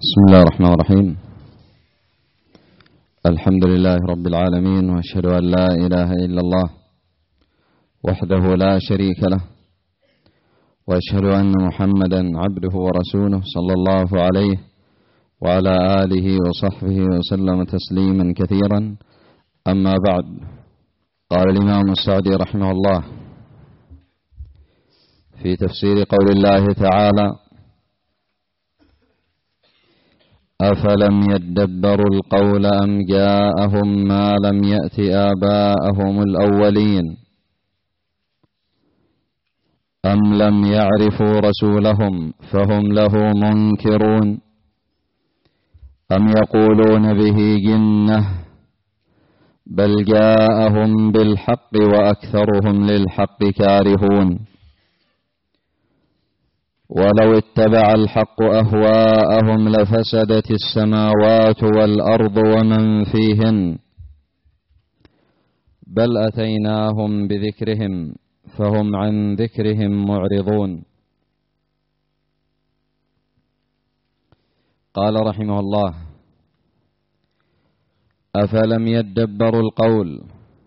بسم الله الرحمن الرحيم. الحمد لله رب العالمين، وأشهد أن لا إله إلا الله وحده لا شريك له، وأشهد أن محمدا عبده ورسوله صلى الله عليه وعلى آله وصحبه وسلم تسليما كثيرا. أما بعد، قال الإمام السعدي رحمه الله في تفسير قول الله تعالى: أفلم يدبروا القول أم جاءهم ما لم يأت آباءهم الأولين أم لم يعرفوا رسولهم فهم له منكرون أم يقولون به جنة بل جاءهم بالحق وأكثرهم للحق كارهون. ولو اتبع الحق أهواءهم لفسدت السماوات والأرض ومن فيهن بل أتيناهم بذكرهم فهم عن ذكرهم معرضون. قال رحمه الله: أفلم يدبروا القول،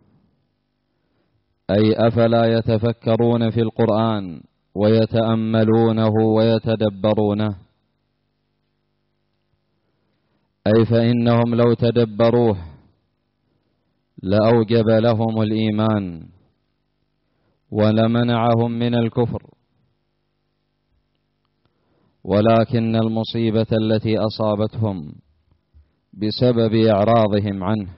أي أفلا يتفكرون في القرآن ويتأملونه ويتدبرونه، أي فإنهم لو تدبروه لأوجب لهم الإيمان ولمنعهم من الكفر، ولكن المصيبة التي أصابتهم بسبب إعراضهم عنه.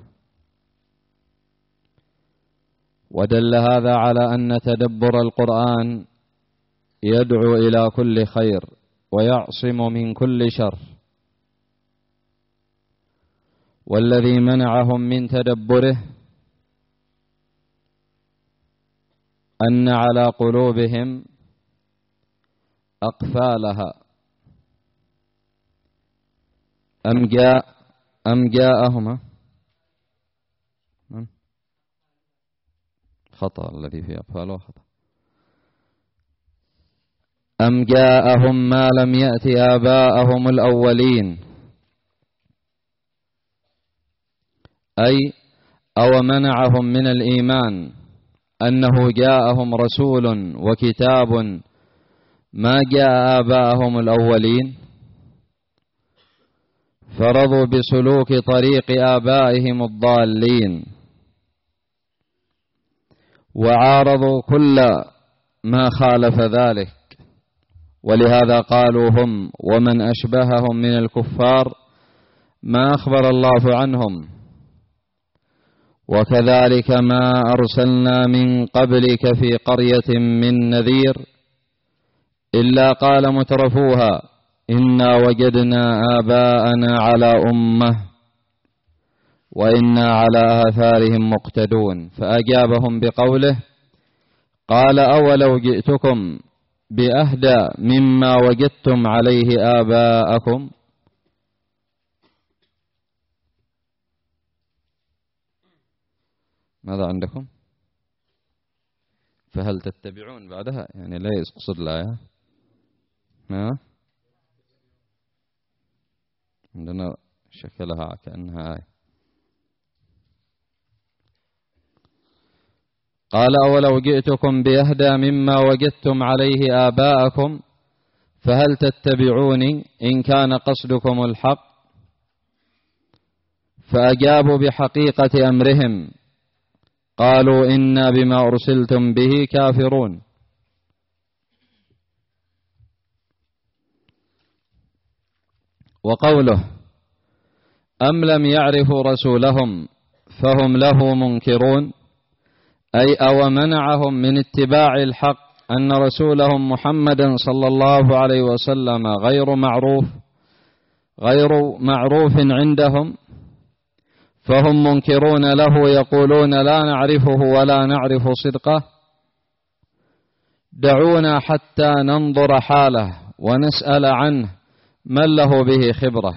ودل هذا على أن تدبر القرآن يدعو إلى كل خير ويعصم من كل شر، والذي منعهم من تدبره أن على قلوبهم أقفالها. أم جاءهم خطأ، الذي في أقفاله خطأ. أم جاءهم ما لم يأت آباءهم الأولين، أي أو منعهم من الإيمان أنه جاءهم رسول وكتاب ما جاء آباءهم الأولين، فرضوا بسلوك طريق آبائهم الضالين وعارضوا كل ما خالف ذلك. ولهذا قالوا هم ومن أشبههم من الكفار ما أخبر الله عنهم. وكذلك ما أرسلنا من قبلك في قرية من نذير إلا قال مترفوها إنا وجدنا آباءنا على أمة وإنا على آثارهم مقتدون. فأجابهم بقوله: قال أولو جئتكم بأهدى مما وجدتم عليه آباءكم. ماذا عندكم؟ فهل تتبعون بعدها، يعني لا يقصد الآية. عندنا شكلها كأنها آية. قال أولو جئتكم بأهدى مما وجدتم عليه آباءكم فهل تتبعوني إن كان قصدكم الحق. فأجابوا بحقيقة أمرهم، قالوا إنا بما أرسلتم به كافرون. وقوله أم لم يعرفوا رسولهم فهم له منكرون، أي أو منعهم من اتباع الحق أن رسولهم محمدا صلى الله عليه وسلم غير معروف عندهم، فهم منكرون له يقولون لا نعرفه ولا نعرف صدقه، دعونا حتى ننظر حاله ونسأل عنه من له به خبرة.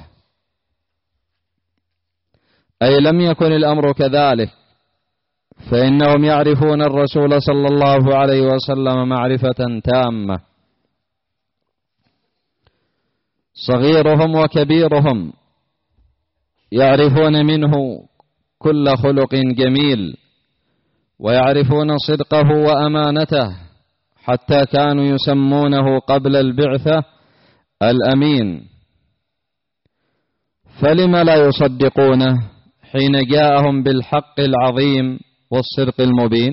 أي لم يكن الأمر كذلك، فإنهم يعرفون الرسول صلى الله عليه وسلم معرفة تامة، صغيرهم وكبيرهم يعرفون منه كل خلق جميل، ويعرفون صدقه وأمانته، حتى كانوا يسمونه قبل البعثة الأمين. فلم لا يصدقونه حين جاءهم بالحق العظيم والصدق المبين؟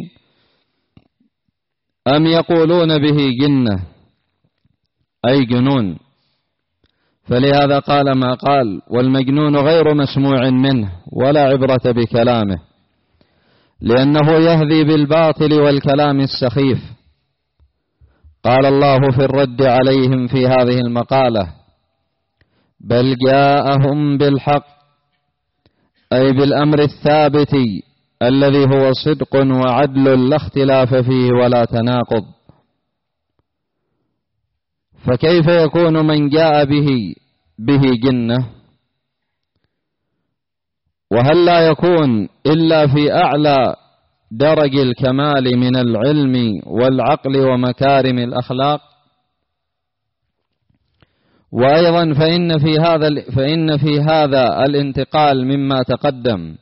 أم يقولون به جنة أي جنون؟ فلهذا قال ما قال: والمجنون غير مسموع منه ولا عبرة بكلامه، لأنه يهذي بالباطل والكلام السخيف. قال الله في الرد عليهم في هذه المقالة: بل جاءهم بالحق، أي بالأمر الثابت الذي هو صدق وعدل لا اختلاف فيه ولا تناقض. فكيف يكون من جاء به جنة؟ وهل لا يكون إلا في أعلى درج الكمال من العلم والعقل ومكارم الأخلاق؟ وأيضا فإن في هذا الانتقال مما تقدم،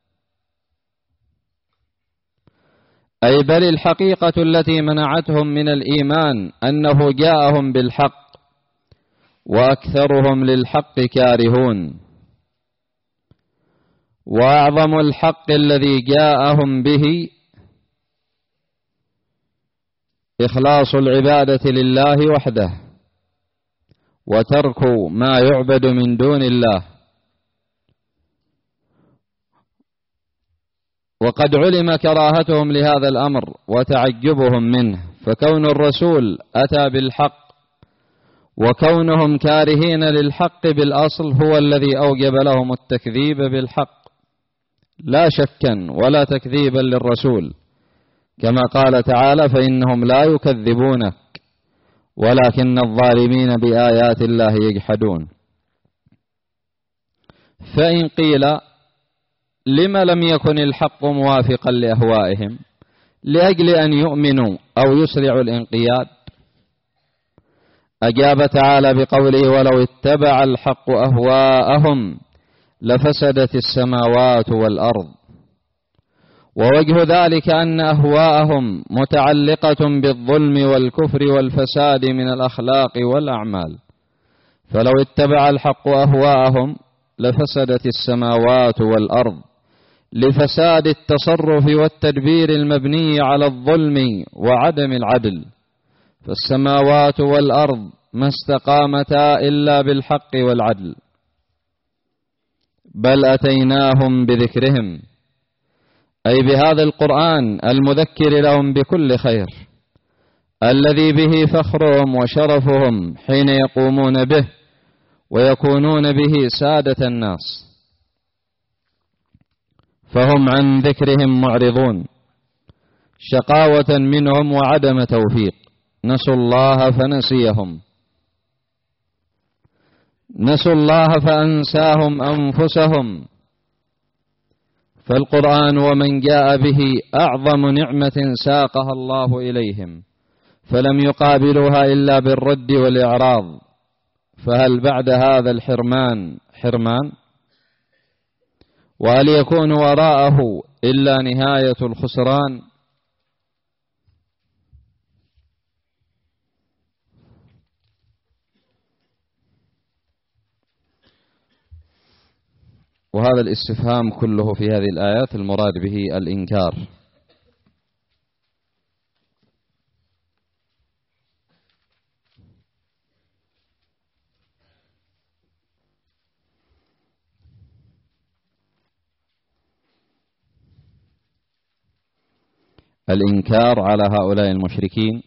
أي بل الحقيقة التي منعتهم من الإيمان أنه جاءهم بالحق، وأكثرهم للحق كارهون. وأعظم الحق الذي جاءهم به إخلاص العبادة لله وحده، وترك ما يعبد من دون الله. وقد علم كراهتهم لهذا الأمر وتعجبهم منه، فكون الرسول أتى بالحق وكونهم كارهين للحق بالأصل هو الذي أوجب لهم التكذيب بالحق، لا شكا ولا تكذيبا للرسول، كما قال تعالى: فإنهم لا يكذبونك ولكن الظالمين بآيات الله يجحدون. فإن قيل: لم لم يكن الحق موافقا لأهوائهم لأجل أن يؤمنوا أو يسرعوا الانقياد؟ أجاب تعالى بقوله: ولو اتبع الحق أهواءهم لفسدت السماوات والأرض. ووجه ذلك أن أهواءهم متعلقة بالظلم والكفر والفساد من الأخلاق والأعمال، فلو اتبع الحق أهواءهم لفسدت السماوات والأرض، لفساد التصرف والتدبير المبني على الظلم وعدم العدل. فالسماوات والأرض ما استقامتا إلا بالحق والعدل، بل أتيناهم بذكرهم، أي بهذا القرآن المذكر لهم بكل خير، الذي به فخرهم وشرفهم حين يقومون به ويكونون به سادة الناس، فهم عن ذكرهم معرضون، شقاوة منهم وعدم توفيق. نسوا الله فنسيهم، نسوا الله فأنساهم أنفسهم. فالقرآن ومن جاء به أعظم نعمة ساقها الله إليهم، فلم يقابلوها إلا بالرد والإعراض، فهل بعد هذا الحرمان حرمان؟ وهل يكون وراءه إلا نهاية الخسران؟ وهذا الاستفهام كله في هذه الآيات المراد به الإنكار. الإنكار على هؤلاء المشركين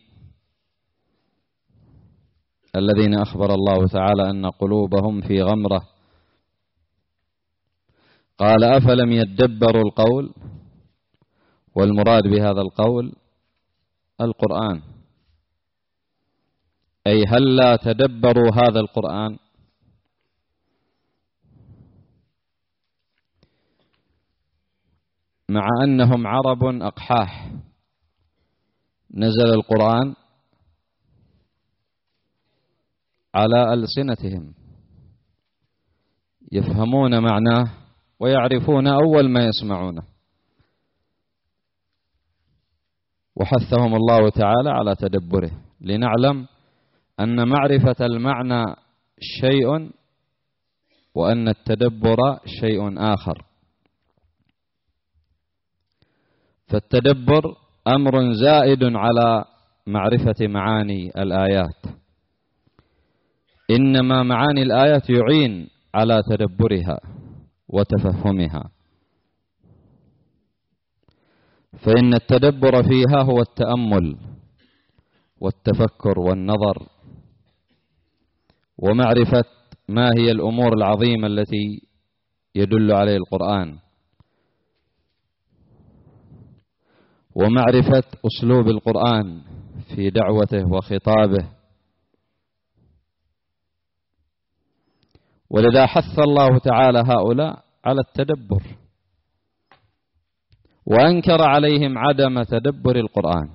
الذين أخبر الله تعالى أن قلوبهم في غمرة. قال: أفلم يدبروا القول؟ والمراد بهذا القول القرآن، أي هل لا تدبروا هذا القرآن؟ مع أنهم عرب أقحاح، نزل القرآن على ألسنتهم، يفهمون معناه ويعرفون أول ما يسمعونه. وحثهم الله تعالى على تدبره لنعلم أن معرفة المعنى شيء وأن التدبر شيء آخر. فالتدبر أمر زائد على معرفة معاني الآيات، إنما معاني الآيات يعين على تدبرها وتفهمها، فإن التدبر فيها هو التأمل والتفكر والنظر ومعرفة ما هي الأمور العظيمة التي يدل عليه القرآن، ومعرفة أسلوب القرآن في دعوته وخطابه. ولذا حث الله تعالى هؤلاء على التدبر، وأنكر عليهم عدم تدبر القرآن.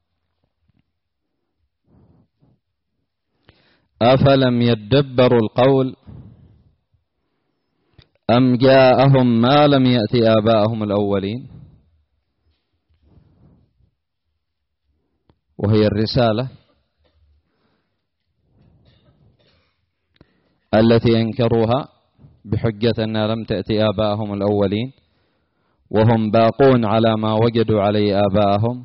أفلم يدبروا القول أم جاءهم ما لم يأت آباءهم الأولين، وهي الرسالة التي أنكروها بحجة أنها لم تأتي آباءهم الأولين وهم باقون على ما وجدوا عليه آباءهم،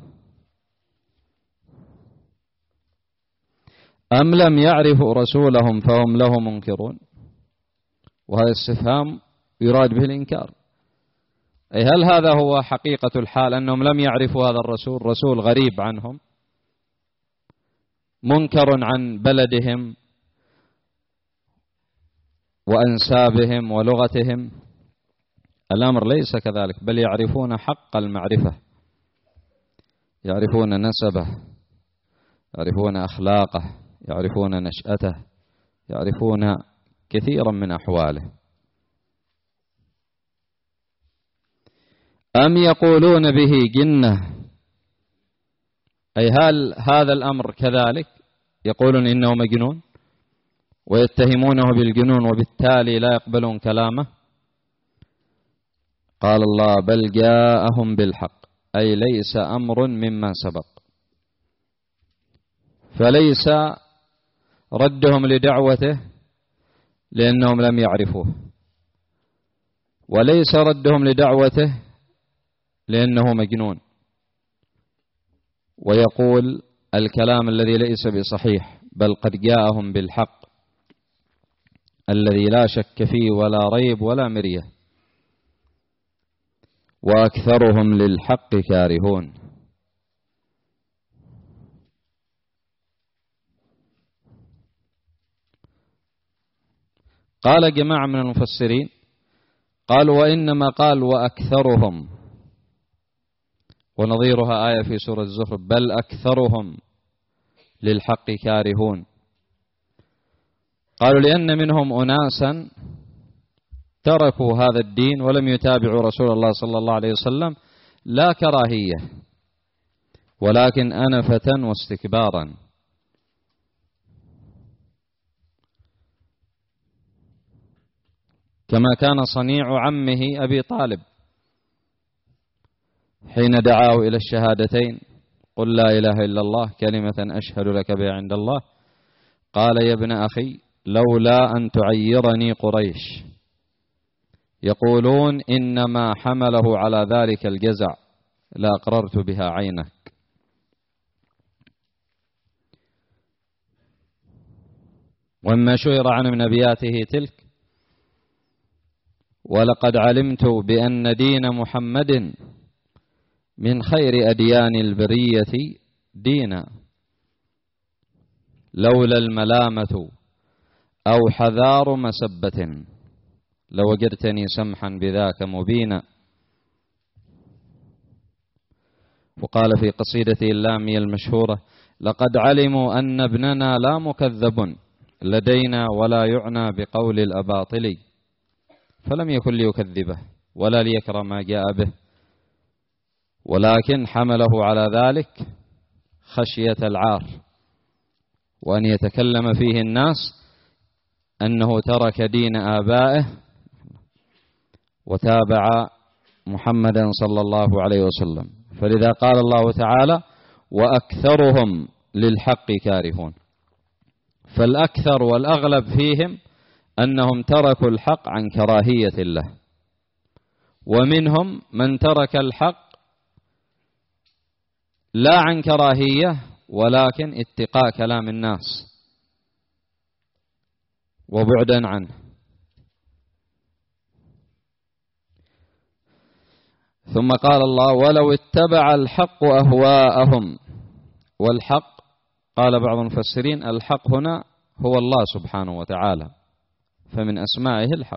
أم لم يعرفوا رسولهم فهم له منكرون. وهذا استفهام يراد به الإنكار، أي هل هذا هو حقيقة الحال أنهم لم يعرفوا هذا الرسول، رسول غريب عنهم منكر عن بلدهم وأنسابهم ولغتهم؟ الأمر ليس كذلك، بل يعرفون حق المعرفة، يعرفون نسبه، يعرفون أخلاقه، يعرفون نشأته، يعرفون كثيرا من أحواله. أم يقولون به جنة، أي هل هذا الأمر كذلك؟ يقولون إنه مجنون ويتهمونه بالجنون وبالتالي لا يقبلون كلامه. قال الله بل جاءهم بالحق، أي ليس أمر مما سبق، فليس ردهم لدعوته لأنهم لم يعرفوه، وليس ردهم لدعوته لأنه مجنون ويقول الكلام الذي ليس بصحيح، بل قد جاءهم بالحق الذي لا شك فيه ولا ريب ولا مرية، وأكثرهم للحق كارهون. قال جماعة من المفسرين قالوا وإنما قال وأكثرهم، ونظيرها آية في سورة الزخرف بل أكثرهم للحق كارهون. قالوا لأن منهم أناسا تركوا هذا الدين ولم يتابعوا رسول الله صلى الله عليه وسلم لا كراهية ولكن أنفة واستكبارا، كما كان صنيع عمه أبي طالب حين دعاه إلى الشهادتين قل لا إله إلا الله كلمة أشهد لك بها عند الله، قال يا ابن أخي لولا أن تعيرني قريش يقولون إنما حمله على ذلك الجزع لأقررت بها عينك. وما شهر عنه من أبياته تلك ولقد علمت بأن دين محمد من خير أديان البرية دينا، لولا الملامة أو حذار مسبة لوجدتني سمحا بذاك مبينا. وقال في قصيدته اللامية المشهورة لقد علموا أن ابننا لا مكذب لدينا ولا يعنى بقول الأباطل، فلم يكن ليكذبه ولا ليكره ما جاء به، ولكن حمله على ذلك خشية العار وأن يتكلم فيه الناس أنه ترك دين آبائه وتابع محمدا صلى الله عليه وسلم. فلذا قال الله تعالى: وأكثرهم للحق كارهون. فالأكثر والأغلب فيهم أنهم تركوا الحق عن كراهية الله، ومنهم من ترك الحق لا عن كراهية ولكن اتقاء كلام الناس وبعدا عنه. ثم قال الله: ولو اتبع الحق أهواءهم. والحق قال بعض المفسرين الحق هنا هو الله سبحانه وتعالى، فمن أسمائه الحق،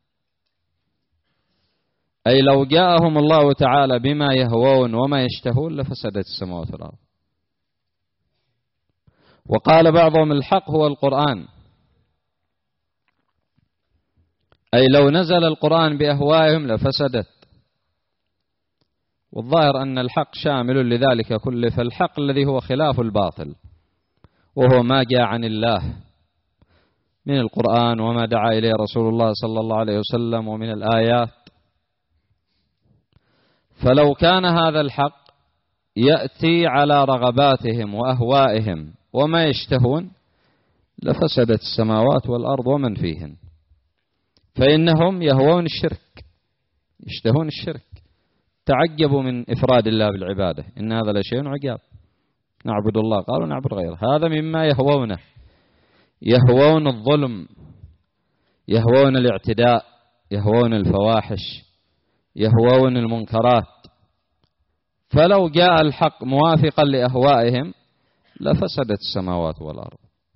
أي لو جاءهم الله تعالى بما يهوون وما يشتهون لفسدت السماوات والأرض. وقال بعضهم الحق هو القرآن، أي لو نزل القرآن بأهوائهم لفسدت. والظاهر أن الحق شامل لذلك كله، فالحق الذي هو خلاف الباطل وهو ما جاء عن الله من القرآن وما دعا إليه رسول الله صلى الله عليه وسلم ومن الآيات. فلو كان هذا الحق يأتي على رغباتهم وأهوائهم وما يشتهون لفسدت السماوات والأرض ومن فيهن، فإنهم يهوون الشرك، يشتهون الشرك. تعجبوا من إفراد الله بالعبادة، إن هذا لشيء عجاب، نعبد الله قالوا نعبد غيره. هذا مما يهوونه، يهوون الظلم، يهوون الاعتداء، يهوون الفواحش، يهوون المنكرات. فلو جاء الحق موافقا لأهوائهم لفسدت السماوات والأرض.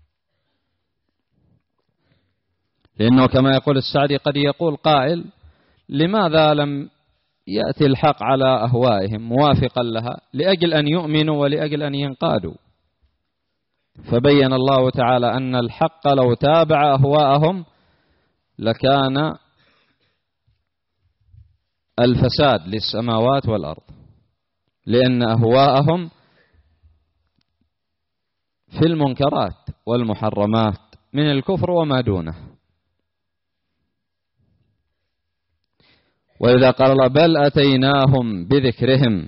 لأنه كما يقول السعدي: قد يقول قائل: لماذا لم يأتي الحق على أهوائهم موافقا لها لأجل أن يؤمنوا ولأجل أن ينقادوا؟ فبين الله تعالى أن الحق لو تابع أهواءهم لكان الفساد للسماوات والأرض، لأن أهواءهم في المنكرات والمحرمات من الكفر وما دونه. وإذا قال الله: بل أتيناهم بذكرهم.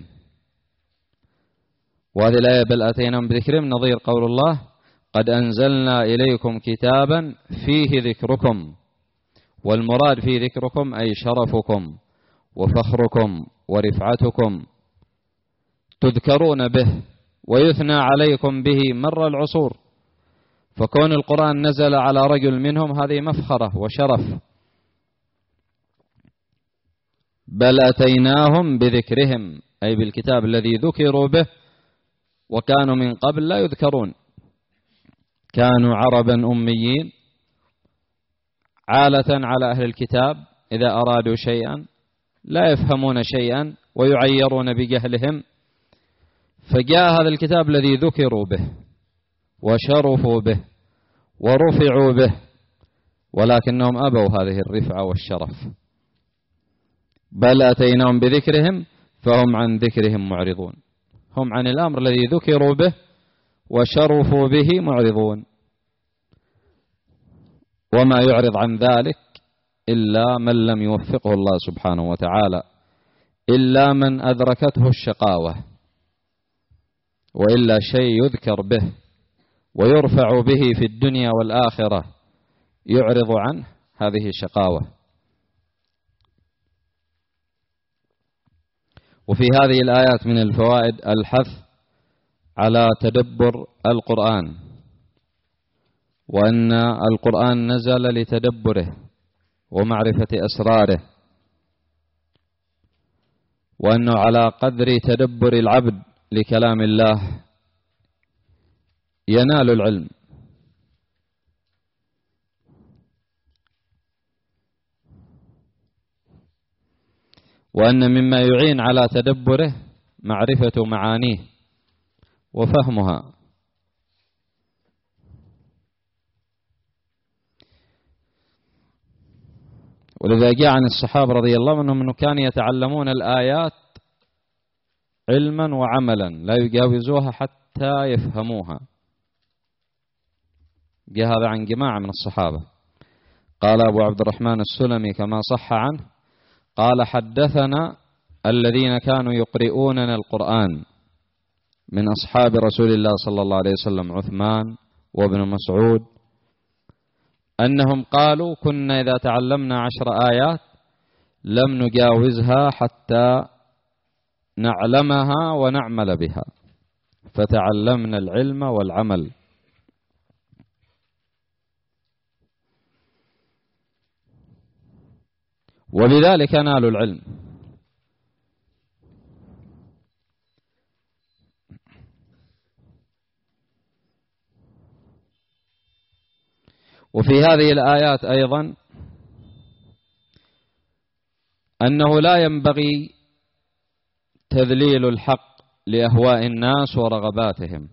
وهذه الآية بل أتيناهم بذكرهم نظير قول الله: قد أنزلنا إليكم كتابا فيه ذكركم. والمراد في ذكركم أي شرفكم وفخركم ورفعتكم، تذكرون به ويثنى عليكم به مر العصور. فكون القرآن نزل على رجل منهم هذه مفخرة وشرف. بل أتيناهم بذكرهم أي بالكتاب الذي ذكروا به، وكانوا من قبل لا يذكرون، كانوا عربا أميين عالة على أهل الكتاب، إذا أرادوا شيئا لا يفهمون شيئا ويعيرون بجهلهم، فجاء هذا الكتاب الذي ذكروا به وشرفوا به ورفعوا به، ولكنهم أبوا هذه الرفعة والشرف. بل أتيناهم بذكرهم فهم عن ذكرهم معرضون، هم عن الأمر الذي ذكروا به وشرفوا به معرضون. وما يعرض عن ذلك إلا من لم يوفقه الله سبحانه وتعالى، إلا من أدركته الشقاوة، وإلا شيء يذكر به ويرفع به في الدنيا والآخرة يعرض عنه، هذه شقاوة. وفي هذه الآيات من الفوائد الحث على تدبر القرآن، وأن القرآن نزل لتدبره ومعرفة أسراره، وأنه على قدر تدبر العبد لكلام الله ينال العلم. وأن مما يعين على تدبره معرفة معانيه وفهمها. ولذا جاء عن الصحابة رضي الله عنهم أنهم كانوا يتعلمون الآيات علما وعملا لا يجاوزوها حتى يفهموها. جاء هذا عن جماعة من الصحابة. قال أبو عبد الرحمن السلمي كما صح عنه: قال حدثنا الذين كانوا يقرؤوننا القرآن من أصحاب رسول الله صلى الله عليه وسلم عثمان وابن مسعود أنهم قالوا كنا إذا تعلمنا 10 آيات لم نجاوزها حتى نعلمها ونعمل بها، فتعلمنا العلم والعمل. وبذلك نالوا العلم. وفي هذه الآيات أيضا أنه لا ينبغي تذليل الحق لأهواء الناس ورغباتهم،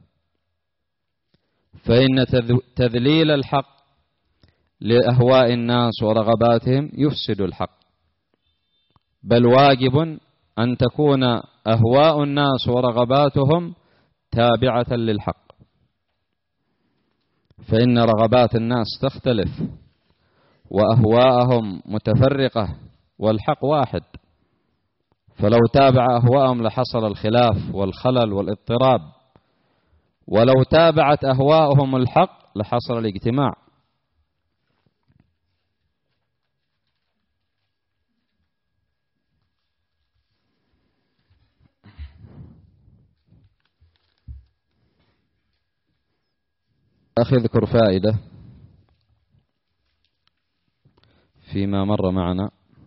فإن تذليل الحق لأهواء الناس ورغباتهم يفسد الحق، بل واجب أن تكون أهواء الناس ورغباتهم تابعة للحق، فإن رغبات الناس تختلف وأهواءهم متفرقة والحق واحد، فلو تابع أهواءهم لحصل الخلاف والخلل والاضطراب، ولو تابعت أهواءهم الحق لحصل الاجتماع. أخي اذكر فائدة فيما مر معنا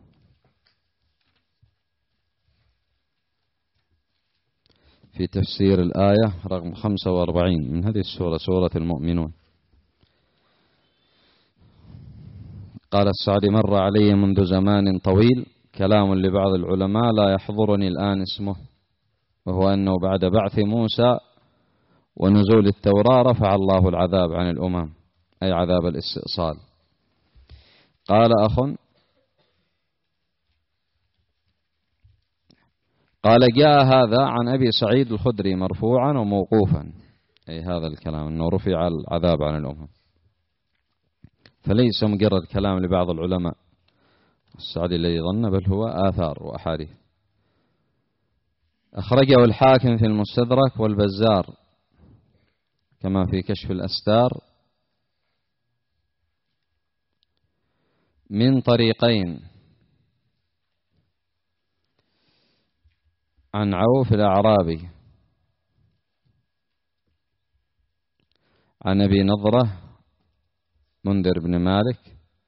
في تفسير الآية رقم 45 من هذه السورة، سورة المؤمنون. قال السعدي: مر علي منذ زمان طويل كلام لبعض العلماء لا يحضرني الآن اسمه، وهو أنه بعد بعث موسى ونزول التوراة رفع الله العذاب عن الأمم، أي عذاب الاستئصال. قال أخ: قال جاء هذا عن أبي سعيد الخدري مرفوعا وموقوفا، أي هذا الكلام أنه رفع العذاب عن الأمم، فليس مجرد كلام لبعض العلماء السعدي الذي ظن، بل هو آثار وأحاديث. أخرجه الحاكم في المستدرك والبزار كما في كشف الأستار من طريقين، عن عوف الأعرابي عن أبي نضرة منذر بن مالك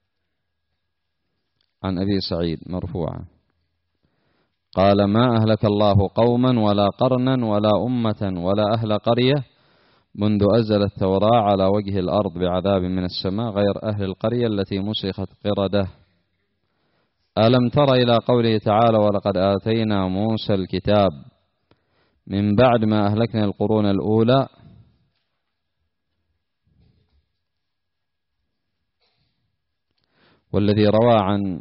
عن أبي سعيد مرفوعا قال: ما أهلك الله قوما ولا قرنا ولا أمة ولا أهل قرية منذ أنزل التوراة على وجه الأرض بعذاب من السماء غير أهل القرية التي مسخت قردة. ألم تر إلى قوله تعالى: ولقد آتينا موسى الكتاب من بعد ما أهلكنا القرون الأولى. والذي روى عن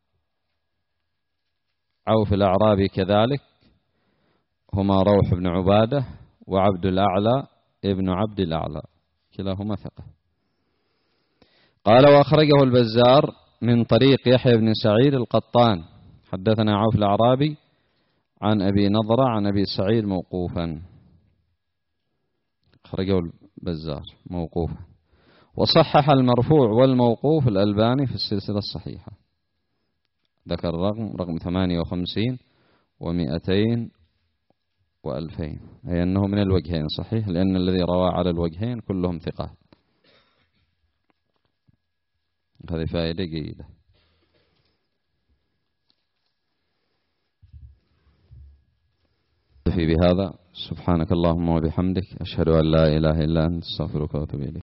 عوف الأعرابي كذلك هما روح بن عبادة وعبد الأعلى ابن عبد الأعلى، كلاهما ثقة. قال: وأخرجه البزار من طريق يحيى بن سعيد القطان حدثنا عوف الأعرابي عن أبي نضرة عن أبي سعيد موقوفا. أخرجه البزار موقوفا، وصحح المرفوع والموقوف الألباني في السلسلة الصحيحة، ذكر رقم 58 و200 و2000، أي أنه من الوجهين صحيح، لأن الذي روى على الوجهين كلهم ثقات. هذه فائدة جيدة. في بهذا سبحانك اللهم وبحمدك، أشهد أن لا إله إلا أنت، أستغفرك وأتوب إليك.